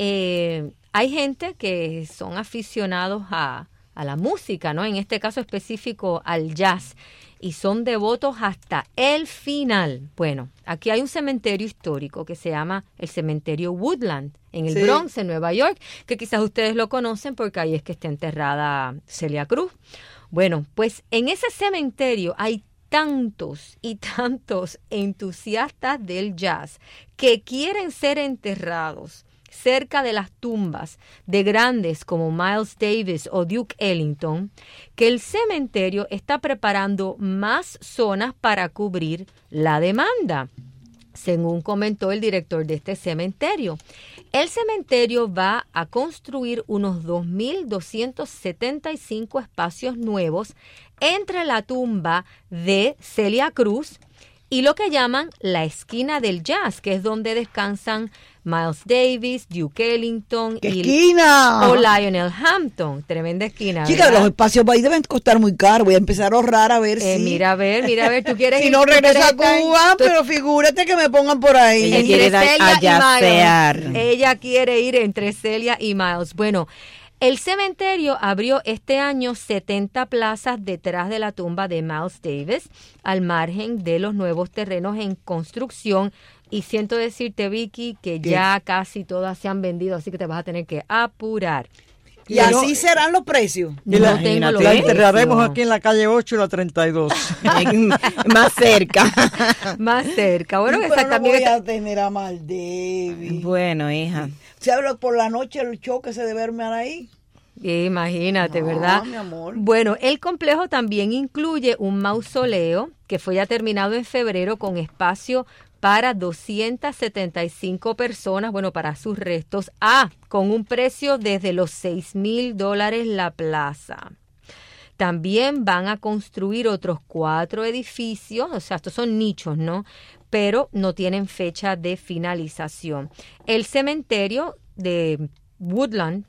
Speaker 2: Hay gente que son aficionados a la música, ¿no? En este caso específico al jazz, y son devotos hasta el final. Bueno, aquí hay un cementerio histórico que se llama el cementerio Woodland, en el Bronx, en Nueva York, que quizás ustedes lo conocen porque ahí es que está enterrada Celia Cruz. Bueno, pues en ese cementerio hay tantos y tantos entusiastas del jazz que quieren ser enterrados cerca de las tumbas de grandes como Miles Davis o Duke Ellington, que el cementerio está preparando más zonas para cubrir la demanda, según comentó el director de este cementerio. El cementerio va a construir unos 2.275 espacios nuevos entre la tumba de Celia Cruz y lo que llaman la esquina del jazz, que es donde descansan Miles Davis, Duke Ellington
Speaker 4: ¡esquina!
Speaker 2: O Lionel Hampton. Tremenda esquina,
Speaker 4: Chica,
Speaker 2: ¿verdad?
Speaker 4: los espacios ahí deben costar muy caro. Voy a empezar a ahorrar a ver si...
Speaker 2: Mira a ver, tú quieres
Speaker 4: si
Speaker 2: ir...
Speaker 4: no regreso a
Speaker 2: tú quieres
Speaker 4: Cuba,
Speaker 2: estar-
Speaker 4: pero figúrate que me pongan por ahí.
Speaker 3: Ella
Speaker 2: Entre
Speaker 3: quiere
Speaker 2: Celia y
Speaker 3: ayasear.
Speaker 2: Miles. Ella quiere ir entre Celia y Miles. Bueno, el cementerio abrió este año 70 plazas detrás de la tumba de Miles Davis, al margen de los nuevos terrenos en construcción. Y siento decirte, Vicky, que ya casi todas se han vendido, así que te vas a tener que apurar.
Speaker 4: Y así serán los precios.
Speaker 5: Y
Speaker 2: No tengo los
Speaker 5: la
Speaker 2: precios.
Speaker 5: enterraremos aquí en la calle 8 y la 32.
Speaker 3: Más cerca.
Speaker 2: Más cerca. Bueno,
Speaker 4: Pero no
Speaker 2: exactamente.
Speaker 4: voy a tener a Miles Davis.
Speaker 3: Bueno, hija.
Speaker 4: ¿Se habla por la noche el show que se debe armar ahí?
Speaker 2: Imagínate, ¿verdad?
Speaker 4: mi amor.
Speaker 2: Bueno, el complejo también incluye un mausoleo que fue ya terminado en febrero con espacio para 275 personas, bueno, para sus restos, con un precio desde los $6,000 la plaza. También van a construir otros 4 edificios, o sea, estos son nichos, ¿no? Pero no tienen fecha de finalización. El cementerio de Woodlawn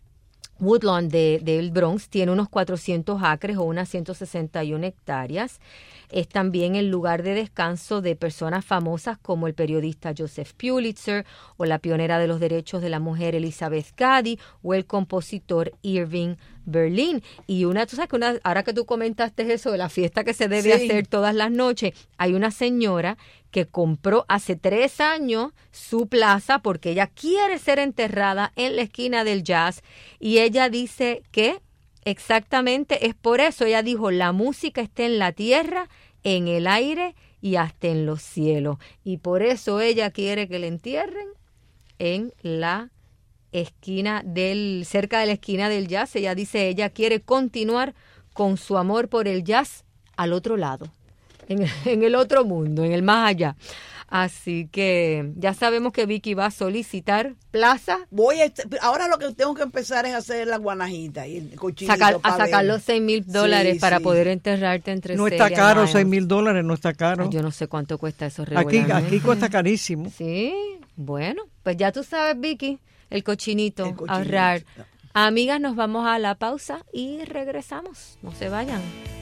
Speaker 2: del Bronx tiene unos 400 acres o unas 161 hectáreas. Es también el lugar de descanso de personas famosas como el periodista Joseph Pulitzer o la pionera de los derechos de la mujer Elizabeth Cady o el compositor Irving Berlin. Y tú sabes que ahora que tú comentaste eso de la fiesta que se debe hacer todas las noches, hay una señora que compró hace 3 años su plaza porque ella quiere ser enterrada en la esquina del jazz y ella dice que exactamente es por eso. Ella dijo, la música está en la tierra, en el aire y hasta en los cielos. Y por eso ella quiere que la entierren en la esquina cerca de la esquina del jazz. Ella dice, ella quiere continuar con su amor por el jazz al otro lado, en el otro mundo, en el más allá. Así que ya sabemos que Vicky va a solicitar plaza.
Speaker 4: Ahora lo que tengo que empezar es hacer la guanajita y el cochinito.
Speaker 2: Sacar los $6,000
Speaker 4: Sí,
Speaker 2: para
Speaker 4: sí.
Speaker 2: poder enterrarte entre
Speaker 5: No
Speaker 2: Celia
Speaker 5: está
Speaker 2: y
Speaker 5: caro,
Speaker 2: Miles.
Speaker 5: $6,000, no está caro.
Speaker 2: Yo no sé cuánto cuesta eso
Speaker 5: Aquí
Speaker 2: regularmente.
Speaker 5: cuesta carísimo.
Speaker 2: Sí, bueno, pues ya tú sabes, Vicky, el cochinito,
Speaker 4: El cochinito.
Speaker 2: ahorrar. Amigas, nos vamos a la pausa y regresamos. No se vayan.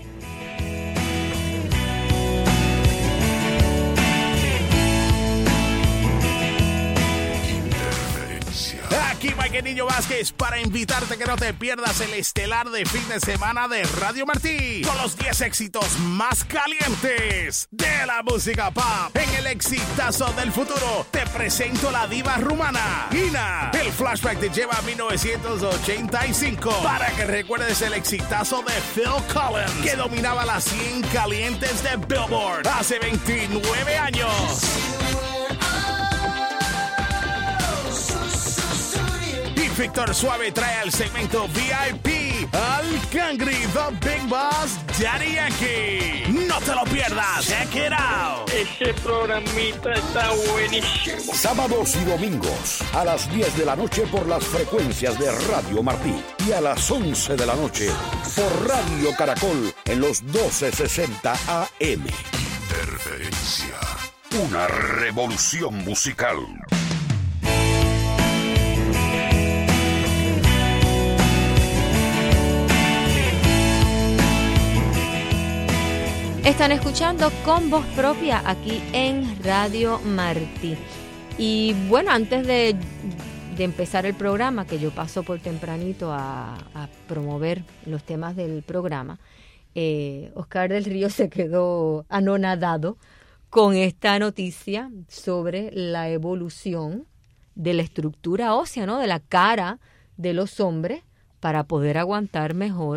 Speaker 9: Aquí Mike Niño Vázquez para invitarte que no te pierdas el estelar de fin de semana de Radio Martí con los 10 éxitos más calientes de la música pop. En el exitazo del futuro te presento la diva rumana Ina. El flashback te lleva a 1985 para que recuerdes el exitazo de Phil Collins que dominaba las 100 calientes de Billboard hace 29 años. Víctor Suave trae al segmento VIP al Cangri, The Big Boss, Daddy Yankee. No te lo pierdas, check it out.
Speaker 10: Ese programita está buenísimo.
Speaker 7: Sábados y domingos a las 10 de la noche por las frecuencias de Radio Martí y a las 11 de la noche por Radio Caracol en los 1260 AM. Interferencia. Una revolución musical.
Speaker 2: Están escuchando Con Voz Propia aquí en Radio Martí. Y bueno, antes de empezar el programa, que yo paso por tempranito a promover los temas del programa, Oscar del Río se quedó anonadado con esta noticia sobre la evolución de la estructura ósea, ¿no? De la cara de los hombres para poder aguantar mejor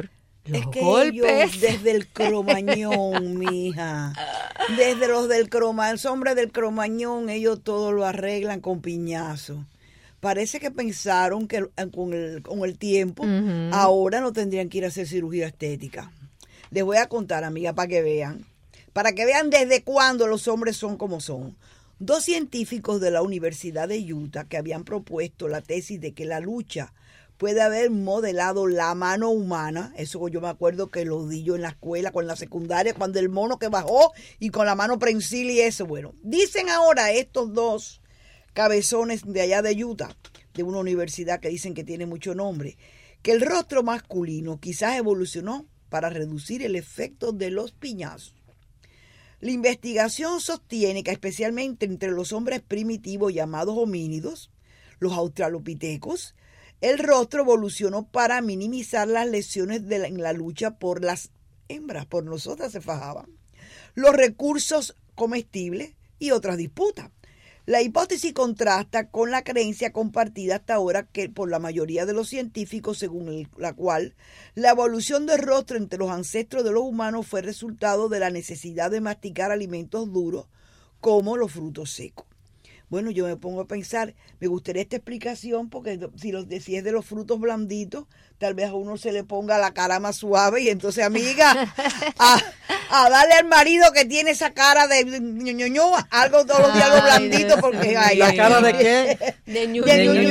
Speaker 4: Es que
Speaker 2: golpes.
Speaker 4: ellos, desde el Cromañón, mija, desde los del Cromañón, el hombre del Cromañón, ellos todo lo arreglan con piñazo. Parece que pensaron que con el tiempo, ahora no tendrían que ir a hacer cirugía estética. Les voy a contar, amiga, para que vean desde cuándo los hombres son como son. 2 científicos de la Universidad de Utah que habían propuesto la tesis de que la lucha puede haber modelado la mano humana. Eso yo me acuerdo que lo di yo en la escuela, con la secundaria, cuando el mono que bajó y con la mano prensil y eso. Bueno, dicen ahora estos 2 cabezones de allá de Utah, de una universidad que dicen que tiene mucho nombre, que el rostro masculino quizás evolucionó para reducir el efecto de los piñazos. La investigación sostiene que especialmente entre los hombres primitivos llamados homínidos, los australopitecos, el rostro evolucionó para minimizar las lesiones en la lucha por las hembras, por nosotras se fajaban, los recursos comestibles y otras disputas. La hipótesis contrasta con la creencia compartida hasta ahora que por la mayoría de los científicos, según la cual la evolución del rostro entre los ancestros de los humanos fue resultado de la necesidad de masticar alimentos duros como los frutos secos. Bueno, yo me pongo a pensar, me gustaría esta explicación porque si es de los frutos blanditos, tal vez a uno se le ponga la cara más suave y entonces, amiga, a darle al marido que tiene esa cara de ñoño, algo todos los días lo blandito porque...
Speaker 5: ¿La cara de qué?
Speaker 2: De ñoño.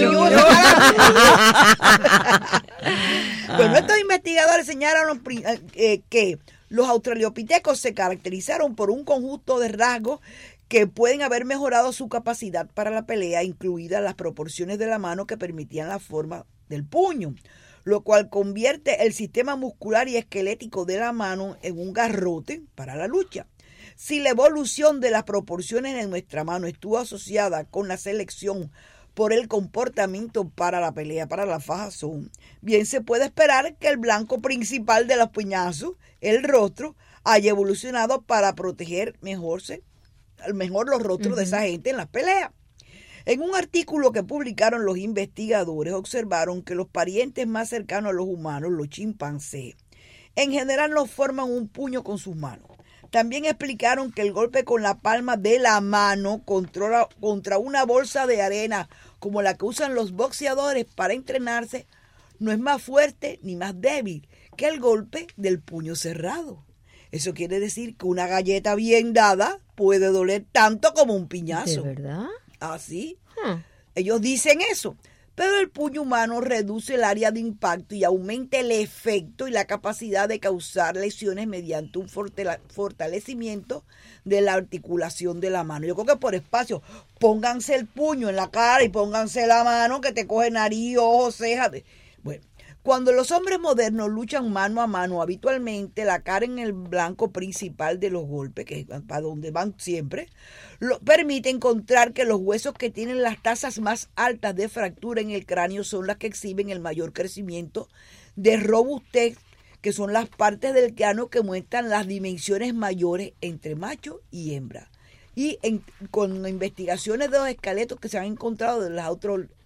Speaker 4: Bueno, estos investigadores señalaron que los australopitecos se caracterizaron por un conjunto de rasgos que pueden haber mejorado su capacidad para la pelea, incluidas las proporciones de la mano que permitían la forma del puño, lo cual convierte el sistema muscular y esquelético de la mano en un garrote para la lucha. Si la evolución de las proporciones de nuestra mano estuvo asociada con la selección por el comportamiento para la pelea, para la fajazón, bien se puede esperar que el blanco principal de los puñazos, el rostro, haya evolucionado para proteger mejor los rostros de esa gente en las peleas. En un artículo que publicaron los investigadores, observaron que los parientes más cercanos a los humanos, los chimpancés, en general no forman un puño con sus manos. También explicaron que el golpe con la palma de la mano contra una bolsa de arena, como la que usan los boxeadores para entrenarse, no es más fuerte ni más débil que el golpe del puño cerrado. Eso quiere decir que una galleta bien dada puede doler tanto como un piñazo.
Speaker 2: ¿De verdad?
Speaker 4: Así. Ellos dicen eso. Pero el puño humano reduce el área de impacto y aumenta el efecto y la capacidad de causar lesiones mediante un fortalecimiento de la articulación de la mano. Yo creo que por espacio, pónganse el puño en la cara y pónganse la mano que te coge nariz, ojos, cejas. Bueno. Cuando los hombres modernos luchan mano a mano, habitualmente la cara en el blanco principal de los golpes, que es para donde van siempre, permite encontrar que los huesos que tienen las tasas más altas de fractura en el cráneo son las que exhiben el mayor crecimiento de robustez, que son las partes del cráneo que muestran las dimensiones mayores entre macho y hembra. Y con investigaciones de los esqueletos que se han encontrado de los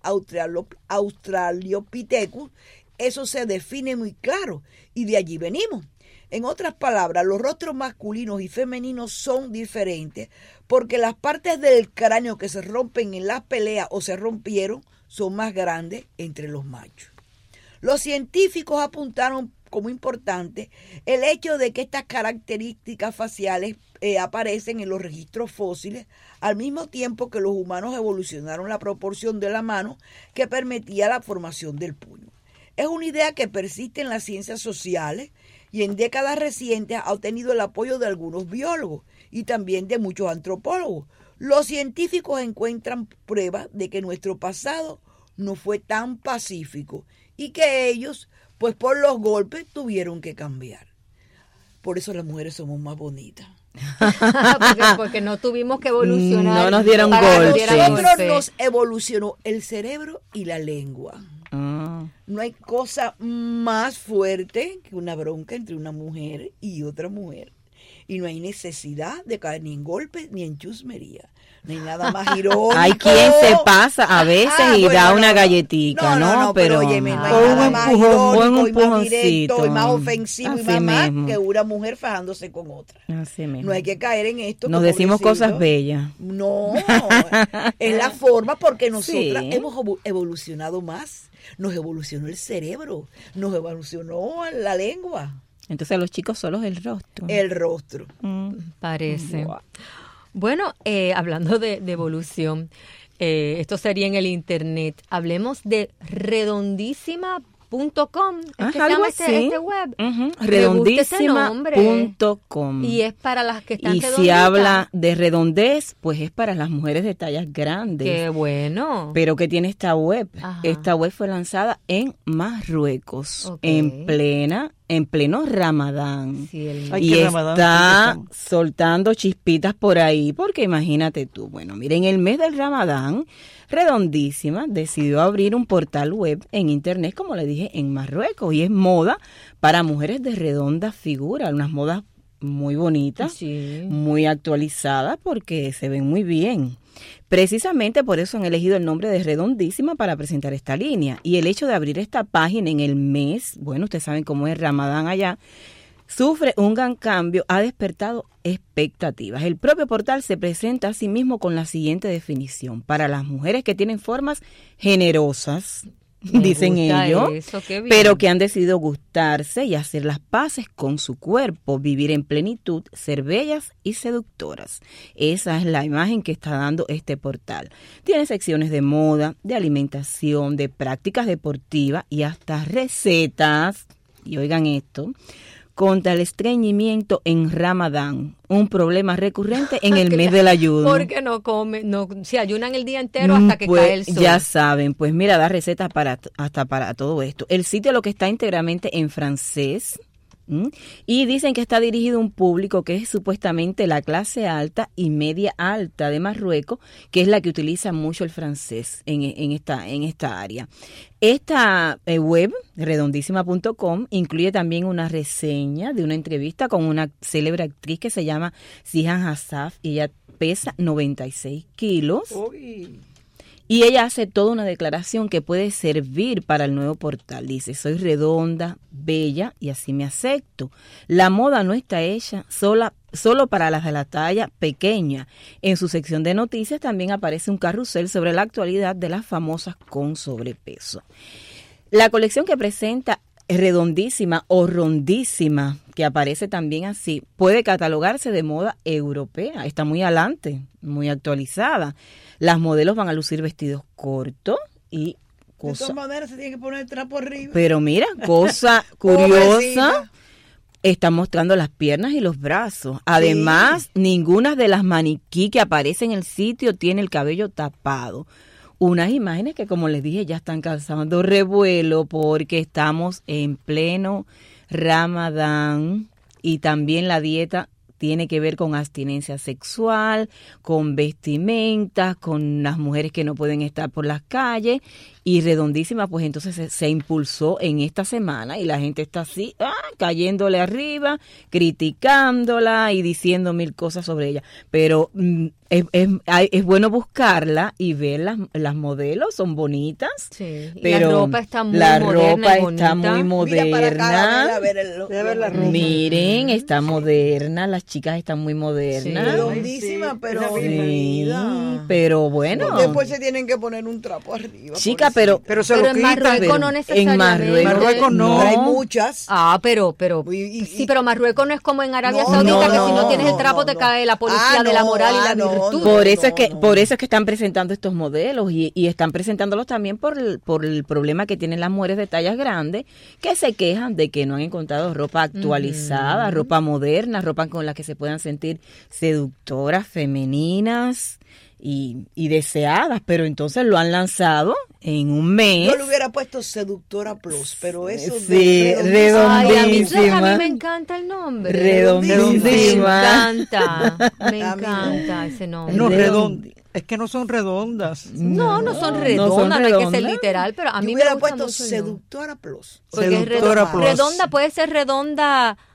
Speaker 4: Australopithecus, eso se define muy claro y de allí venimos. En otras palabras, los rostros masculinos y femeninos son diferentes porque las partes del cráneo que se rompen en las peleas o se rompieron son más grandes entre los machos. Los científicos apuntaron como importante el hecho de que estas características faciales aparecen en los registros fósiles al mismo tiempo que los humanos evolucionaron la proporción de la mano que permitía la formación del puño. Es una idea que persiste en las ciencias sociales y en décadas recientes ha obtenido el apoyo de algunos biólogos y también de muchos antropólogos. Los científicos encuentran pruebas de que nuestro pasado no fue tan pacífico y que ellos, pues por los golpes, tuvieron que cambiar. Por eso las mujeres somos más bonitas.
Speaker 2: porque no tuvimos que evolucionar.
Speaker 3: No nos dieron golpes.
Speaker 4: Nosotros nos evolucionó el cerebro y la lengua. No hay cosa más fuerte que una bronca entre una mujer y otra mujer. Y no hay necesidad de caer ni en golpes ni en chusmería. No hay nada más irónico.
Speaker 3: Hay quien se pasa a veces y da una galletica, ¿no?
Speaker 4: Pero óyeme, no hay nada más irónico y más directo y más ofensivo y más que una mujer fajándose con otra.
Speaker 3: Así mismo.
Speaker 4: No hay que caer en esto.
Speaker 3: Nos decimos cosas bellas.
Speaker 4: No, es la forma porque nosotras hemos evolucionado más. Nos evolucionó el cerebro, nos evolucionó la lengua.
Speaker 3: Entonces a los chicos solo el rostro.
Speaker 4: El rostro.
Speaker 2: Parece. Wow. Bueno, hablando de evolución, esto sería en el internet. Hablemos de redondísima.com. ¿Es que se llama este web?
Speaker 3: Redondísima.com.
Speaker 2: Y es para las que están redonditas.
Speaker 3: Y si habla de redondez, pues es para las mujeres de tallas grandes.
Speaker 2: ¡Qué bueno!
Speaker 3: Pero ¿qué tiene esta web?
Speaker 2: Ajá.
Speaker 3: Esta web fue lanzada en Marruecos, en pleno Ramadán.
Speaker 2: Sí,
Speaker 3: y está soltando chispitas por ahí, porque imagínate tú, bueno, miren, en el mes del Ramadán, Redondísima decidió abrir un portal web en internet, como le dije, en Marruecos, y es moda para mujeres de redonda figura, unas modas muy bonitas, muy actualizadas, porque se ven muy bien. Precisamente por eso han elegido el nombre de Redondísima para presentar esta línea. Y el hecho de abrir esta página en el mes, bueno, ustedes saben cómo es Ramadán allá, sufre un gran cambio, ha despertado expectativas. El propio portal se presenta a sí mismo con la siguiente definición: para las mujeres que tienen formas generosas, dicen ellos, pero que han decidido gustarse y hacer las paces con su cuerpo, vivir en plenitud, ser bellas y seductoras. Esa es la imagen que está dando este portal. Tiene secciones de moda, de alimentación, de prácticas deportivas y hasta recetas, y oigan esto, contra el estreñimiento en Ramadán, un problema recurrente en el mes del ayuno.
Speaker 2: Porque no comen, se ayunan el día entero hasta que cae el sol.
Speaker 3: Ya saben, pues mira, da recetas hasta para todo esto. El sitio lo que está íntegramente en francés, y dicen que está dirigido a un público que es supuestamente la clase alta y media alta de Marruecos, que es la que utiliza mucho el francés en esta área. Esta web, redondísima.com, incluye también una reseña de una entrevista con una célebre actriz que se llama Zihan Hassaf, y ella pesa 96 kilos. Uy. Y ella hace toda una declaración que puede servir para el nuevo portal. Dice: soy redonda, bella y así me acepto. La moda no está hecha solo para las de la talla pequeña. En su sección de noticias también aparece un carrusel sobre la actualidad de las famosas con sobrepeso. La colección que presenta Redondísima o Rondísima, que aparece también así, puede catalogarse de moda europea. Está muy adelante, muy actualizada. Las modelos van a lucir vestidos cortos y cosas.
Speaker 4: De todas maneras se tiene que poner el trapo arriba.
Speaker 3: Pero mira, cosa curiosa, están mostrando las piernas y los brazos. Además, ninguna de las maniquí que aparecen en el sitio tiene el cabello tapado. Unas imágenes que, como les dije, ya están causando revuelo porque estamos en pleno Ramadán y también la dieta tiene que ver con abstinencia sexual, con vestimentas, con las mujeres que no pueden estar por las calles. Y Redondísima, pues entonces se impulsó en esta semana y la gente está así, cayéndole arriba, criticándola y diciendo mil cosas sobre ella. Pero es bueno buscarla y ver las modelos, son bonitas.
Speaker 2: Sí.
Speaker 3: Pero
Speaker 2: la ropa está muy moderna.
Speaker 3: Mira para acá,
Speaker 4: a ver la ropa.
Speaker 3: Miren, está moderna, las chicas están muy modernas.
Speaker 4: Sí, Redondísima, pero
Speaker 3: pero bueno.
Speaker 4: Después se tienen que poner un trapo arriba.
Speaker 3: Chica, pero
Speaker 5: se lo
Speaker 2: en Marruecos no necesariamente.
Speaker 3: En Marruecos
Speaker 4: no. Hay muchas.
Speaker 2: Pero sí, pero Marruecos no es como en Arabia Saudita, que si no tienes el trapo te cae la policía de la moral y la virtud.
Speaker 3: Por eso es que están presentando estos modelos y están presentándolos también por el problema que tienen las mujeres de tallas grandes, que se quejan de que no han encontrado ropa actualizada, ropa moderna, ropa con la que se puedan sentir seductoras, femeninas y deseadas, pero entonces lo han lanzado en un mes.
Speaker 4: Yo le hubiera puesto Seductora Plus, pero eso
Speaker 3: sí, Redondísima.
Speaker 2: A mí me encanta el nombre.
Speaker 3: Redondísima.
Speaker 2: Me encanta ese nombre.
Speaker 5: No, es que no son redondas.
Speaker 2: No son redondas, no hay que ser literal, pero a mí me gusta mucho.
Speaker 4: Seductora Plus.
Speaker 2: Porque
Speaker 5: Seductora Plus.
Speaker 2: Redonda puede ser redonda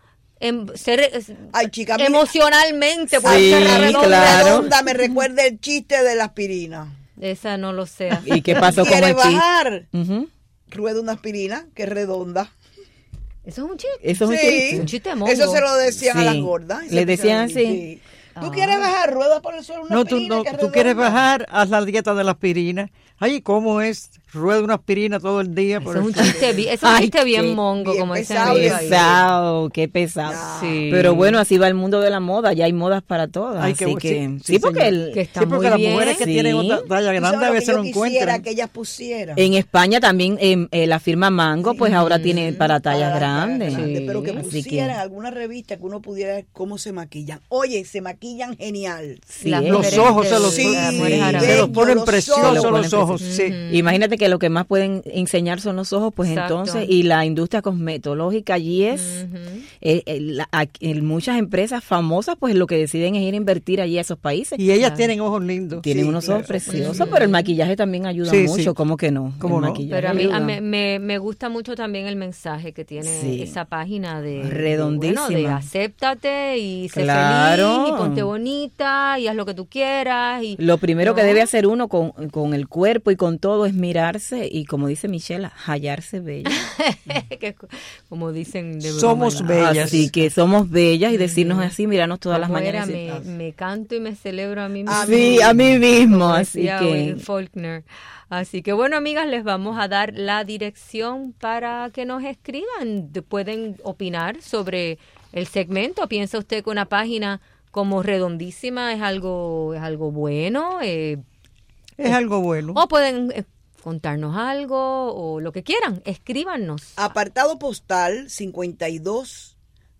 Speaker 2: ser
Speaker 4: Ay, chica, mira.
Speaker 2: emocionalmente.
Speaker 4: Ay,
Speaker 3: Sí,
Speaker 4: la redonda,
Speaker 3: claro.
Speaker 4: redonda me recuerda el chiste de la aspirina.
Speaker 2: Esa no lo sé.
Speaker 3: ¿Y qué pasó con
Speaker 4: ¿Quieres
Speaker 3: el chiste?
Speaker 4: bajar?
Speaker 3: Ujú.
Speaker 4: Rueda una aspirina que es redonda.
Speaker 2: Eso es un chiste.
Speaker 3: Eso es un
Speaker 4: Sí.
Speaker 3: chiste.
Speaker 2: Un chiste mongo.
Speaker 4: Eso se lo decían a
Speaker 3: Sí.
Speaker 4: las gordas.
Speaker 3: Le decían así.
Speaker 4: Sí. ¿Tú quieres bajar? Rueda por el suelo una
Speaker 5: No, tú,
Speaker 4: aspirina
Speaker 5: no,
Speaker 4: que es
Speaker 5: tú quieres
Speaker 4: redonda.
Speaker 5: bajar, haz la dieta de la aspirina. Ay, ¿cómo es? Rueda una aspirina todo el día.
Speaker 2: Eso
Speaker 5: por
Speaker 2: es
Speaker 5: el
Speaker 2: un
Speaker 5: suelo.
Speaker 2: chiste, eso es un
Speaker 3: Ay,
Speaker 2: chiste bien
Speaker 3: qué
Speaker 2: mongo,
Speaker 4: bien
Speaker 2: como dicen
Speaker 4: pesado,
Speaker 2: amigos ahí.
Speaker 3: Pesado, qué pesado.
Speaker 2: Sí.
Speaker 3: Pero bueno, así va el mundo de la moda, ya hay modas para todas.
Speaker 5: Ay,
Speaker 3: así
Speaker 5: qué-
Speaker 3: que,
Speaker 5: sí,
Speaker 3: porque
Speaker 5: señor.
Speaker 2: Que está
Speaker 5: Sí, porque
Speaker 2: muy
Speaker 5: las
Speaker 2: bien.
Speaker 5: mujeres que
Speaker 3: Sí.
Speaker 5: tienen otra talla
Speaker 4: ¿Tú sabes
Speaker 5: grande a
Speaker 4: lo que
Speaker 5: veces
Speaker 4: yo
Speaker 5: no
Speaker 4: quisiera
Speaker 5: encuentran.
Speaker 4: que ellas pusieran?
Speaker 3: en España también la firma Mango, pues ahora tiene para tallas
Speaker 4: Para
Speaker 3: grandes.
Speaker 4: grande, pero que
Speaker 3: Así
Speaker 4: pusieran alguna revista que uno pudiera ver cómo se maquillan. Oye, se maquillan genial.
Speaker 3: Sí,
Speaker 2: Las
Speaker 5: Los
Speaker 2: mujeres
Speaker 5: ojos
Speaker 2: de-
Speaker 5: se los,
Speaker 4: Sí,
Speaker 2: las mujeres
Speaker 3: sí.
Speaker 2: árabes.
Speaker 5: se los
Speaker 4: bello,
Speaker 5: ponen
Speaker 4: los
Speaker 5: preciosos
Speaker 3: ojos.
Speaker 5: los
Speaker 3: Se los
Speaker 5: ojos.
Speaker 3: ponen
Speaker 5: Sí.
Speaker 3: Imagínate que lo que más pueden enseñar son los ojos, pues
Speaker 2: Exacto.
Speaker 3: entonces, y la industria cosmetológica allí es, muchas empresas famosas, pues lo que deciden es ir a invertir allí a esos países.
Speaker 5: Y ellas tienen ojos lindos.
Speaker 3: Tienen
Speaker 4: Sí,
Speaker 3: unos
Speaker 4: claro.
Speaker 3: ojos preciosos, pero el maquillaje también ayuda
Speaker 5: Sí,
Speaker 3: mucho,
Speaker 5: sí.
Speaker 3: ¿cómo que no?
Speaker 5: ¿Cómo
Speaker 3: El
Speaker 5: no?
Speaker 3: maquillaje
Speaker 2: Pero a mí
Speaker 3: ayuda.
Speaker 2: me gusta mucho también el mensaje que tiene
Speaker 3: Sí.
Speaker 2: esa página de
Speaker 3: Redondísima.
Speaker 2: de acéptate y sé
Speaker 3: Claro.
Speaker 2: feliz y ponte bonita y haz lo que tú quieras. Y,
Speaker 3: Lo primero que
Speaker 2: ¿no?
Speaker 3: debe hacer uno con el cuerpo y con todo es mirarse y, como dice Michelle, hallarse bella.
Speaker 2: que, como dicen de broma,
Speaker 5: Somos
Speaker 2: ¿no?
Speaker 5: bellas.
Speaker 3: Así que somos bellas y decirnos así, mirarnos todas las
Speaker 2: Como
Speaker 3: mañanas. y
Speaker 2: era,
Speaker 3: decir,
Speaker 2: me canto y me celebro a mí misma.
Speaker 3: sí, a mí mismo,
Speaker 2: Como
Speaker 3: así
Speaker 2: decía
Speaker 3: que
Speaker 2: Will Faulkner. Así que bueno, amigas, les vamos a dar la dirección para que nos escriban. Pueden opinar sobre el segmento. ¿Piensa usted que una página como Redondísima es algo bueno?
Speaker 5: Es algo bueno.
Speaker 2: O pueden contarnos algo o lo que quieran. Escríbanos.
Speaker 4: Apartado postal 52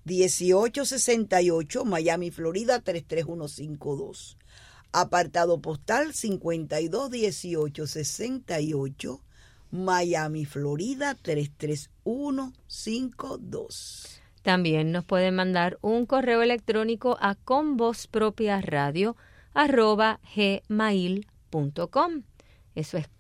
Speaker 4: 1868, Miami, Florida 33152. Apartado postal 52 1868, Miami, Florida 33152.
Speaker 2: También nos pueden mandar un correo electrónico a convozpropiasradio@gmail.com. Eso es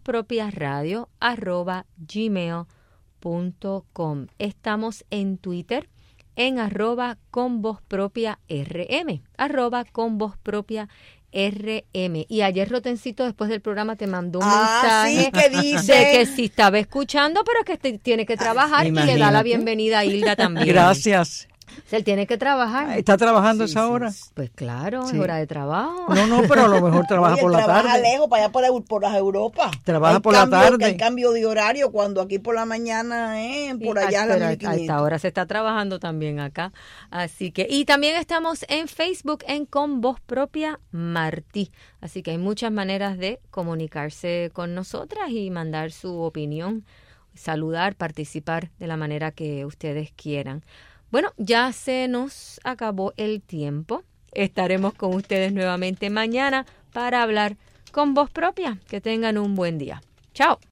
Speaker 2: convozpropiasradio@gmail.com. Estamos en Twitter en @convozpropiarm, @convozpropiarm. Y ayer Rotencito después del programa te mandó un mensaje
Speaker 4: sí, que dice
Speaker 2: de que sí estaba escuchando, pero que tiene que trabajar y le da la
Speaker 3: imagínate.
Speaker 2: bienvenida a Hilda también.
Speaker 5: Gracias.
Speaker 2: O sea, él tiene que trabajar.
Speaker 5: ¿Está trabajando esa hora?
Speaker 2: Pues claro,
Speaker 5: Sí.
Speaker 2: es hora de trabajo.
Speaker 5: No, pero a lo mejor trabaja
Speaker 4: Oye,
Speaker 5: por la
Speaker 4: trabaja
Speaker 5: tarde.
Speaker 4: lejos, para allá por las Europa.
Speaker 5: Trabaja
Speaker 4: Hay
Speaker 5: por la
Speaker 4: cambio-
Speaker 5: tarde.
Speaker 4: Hay cambio de horario cuando aquí por la mañana, por allá a las
Speaker 2: Pero a
Speaker 4: 1500.
Speaker 2: esta hora se está trabajando también acá. Así que, y también estamos en Facebook Con Voz Propia Martí. Así que hay muchas maneras de comunicarse con nosotras y mandar su opinión, saludar, participar de la manera que ustedes quieran. Bueno, ya se nos acabó el tiempo. Estaremos con ustedes nuevamente mañana para hablar con voz propia. Que tengan un buen día. Chao.